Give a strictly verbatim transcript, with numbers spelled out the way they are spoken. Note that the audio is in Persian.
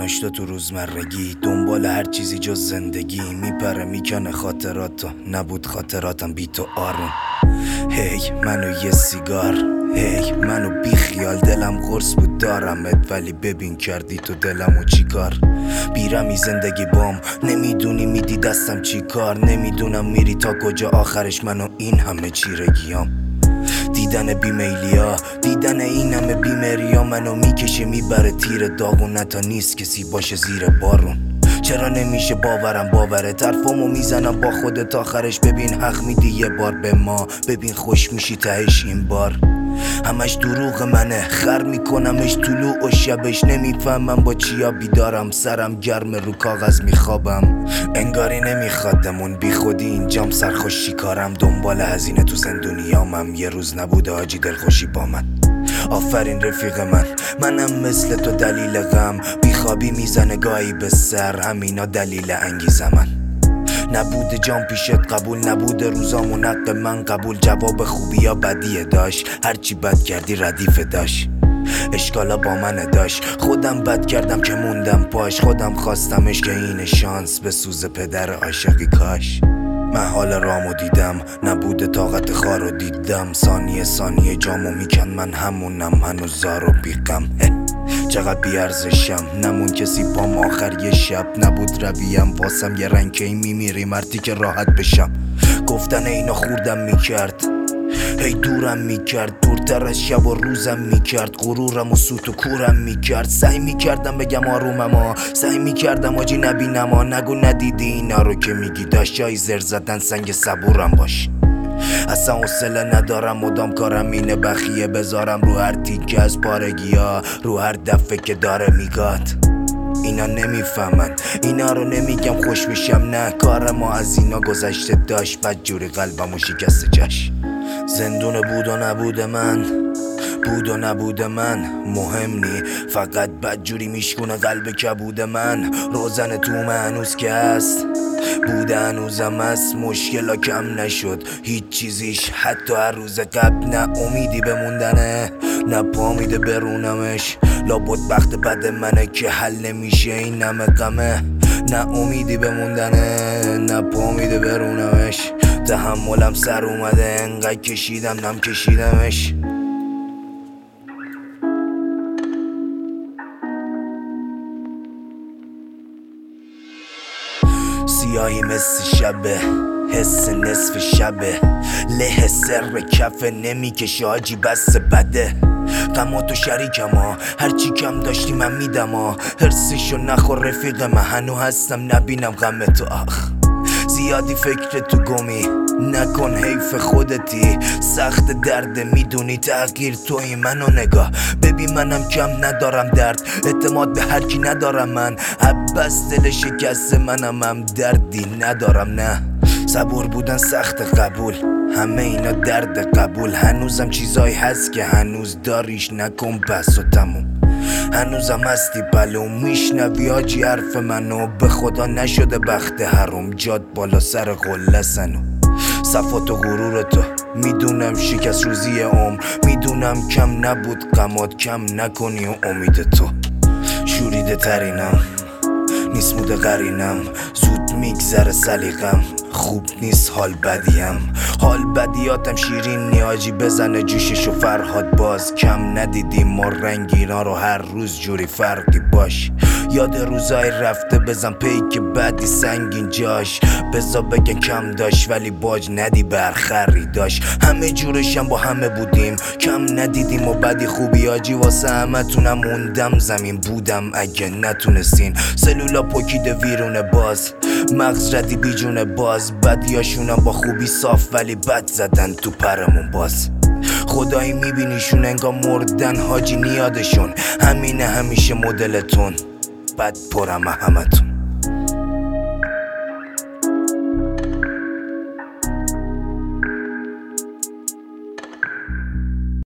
ناشتا تو روزمرگی، دنبال هر چیزی جز زندگی. میپره میکنه خاطراتو، نبود خاطراتم بی تو آروم. هی منو یه سیگار، هی منو بی خیال، دلم قرص بود دارمت ولی ببین کردی تو دلمو چی کار. بیرمی زندگی بام، نمیدونی میدی دستم چی کار. نمیدونم میری تا کجا آخرش منو این همه چیرگیام. دیدن بیمیلیا، دیدن این همه بیمریا منو میکشه میبره تیر داغونه تا نیست کسی باشه زیر بارون. چرا نمیشه باورم باوره، طرفمو میزنم با خودت آخرش. ببین حق میدی یه بار به ما، ببین خوش میشی تهش این بار. همش دروغ منه، خر میکنمش طلوع و شبش. نمیفهمم با چیا بیدارم، سرم گرم رو کاغذ میخوابم. انگاری نمیخوادمون بی خودی اینجام، سرخوشی کارم دنبال هزینه تو زندونیامم. یه روز نبوده آجی دلخوشی با من. آفرین رفیق من، منم مثل تو دلیل غم. بیخوابی میزنه گاهی به سر، همینا دلیل انگیز من. نبوده جام پیشت قبول، نبوده روزامو نق من قبول. جواب خوبی یا بدیه داشت، هرچی بد کردی ردیف داشت. اشکالا با من داشت، خودم بد کردم که موندم پاش. خودم خواستمش که این شانس به سوز پدر عاشقی کاش. من حال رامو دیدم، نبوده طاقت خارو دیدم. ثانیه ثانیه جامو میکن من همونم، هنوز زارو بیقم. چقدر بیارزشم، نمون کسی پام آخر یه شب. نبود رویم واسم یه رنگ که این میمیری مردی که راحت بشم. گفتن اینا خوردم میکرد، هی دورم میکرد. دورتر از شب و روزم میکرد، غرورم و سوت و کورم میکرد. سعی میکردم بگم آرومم ها، سعی میکردم آجی نبینم ها. نگو ندیدی اینا رو که میگی، داشت جای زر زدن سنگ صبورم باش. اصلا حوصله ندارم، مدام کارم اینه بخیه بذارم رو هر تیکه از پارگی ها، رو هر دفعه که داره میگاد. اینا نمیفهمن، اینا رو نمیگم خوش بشم، نه کار ما از اینا گذشته داشت. بد جوری قلبمو شکست جاش. زندون بود و نبود من، بود و نبود من مهم نی، فقط بد جوری میشکونه قلب کبود من. روزن تو هنوز که هست، بوده هنوزم هست. مشکلا کم نشد هیچ چیزیش، حتی هر روز قبل. نه امیدی بموندنه، نه پا میده برونمش. لابد وقت بد منه که حل نمیشه این همه غمه. نه امیدی بموندنه، نه پا میده برونمش. تحملم سر اومده، انقدر کشیدم نم کشیدمش. سیاهی مثل شبه، حس نصف شبه. له سر کفه نمیکشه آجی بس بده. غماتو شریکم ها، هرچی کم داشتی من میدم ها. هرسشو نخور رفیق من، هنو هستم نبینم غم تو. آخ زیادی فکر تو گمی، نکن حیف خودتی. سخت درد میدونی تغییر توی منو نگاه. ببین منم کم ندارم درد، اعتماد به هرکی ندارم من. عباس دل شکست منم، هم دردی ندارم نه. صبور بودن سخت قبول، همه اینا درد قبول. هنوزم چیزایی هست که هنوز داریش، نکن بس و تموم. هنوزم هستی پلو، میشنوی آجی حرف منو. به خدا نشده بخت حروم، جاد بالا سر قله سنو. صفات و غرور تو میدونم، شکست روزی عمر. میدونم کم نبود غمات، کم نکنی و امید تو. شوریده ترینم، نیست موده قرینم. زود میگذره سلیقم، خوب نیست حال بدیم. حال بدیاتم شیرین نیاجی، بزنه جوششو فرهاد باز. کم ندیدیم ما رنگینا رو، هر روز جوری فرقی باش. یاد روزای رفته بزن پیک بعدی سنگین جاش. بزا بگن کم داشت ولی باج ندی بر خریداش. همه جورشم با همه بودیم، کم ندیدیم و بدی خوبی آجی. واسه همه تونم موندم زمین بودم اگه نتونستین. سلولا پوکیده ویرونه باز، مغز ردی بیجونه باز. بدیاشونم با خوبی صاف ولی بد زدن تو پرمون باز. خدایی میبینیشون انگار مردن حاجی نیادشون. همینه همیشه مدلتون، بد پرم همتون.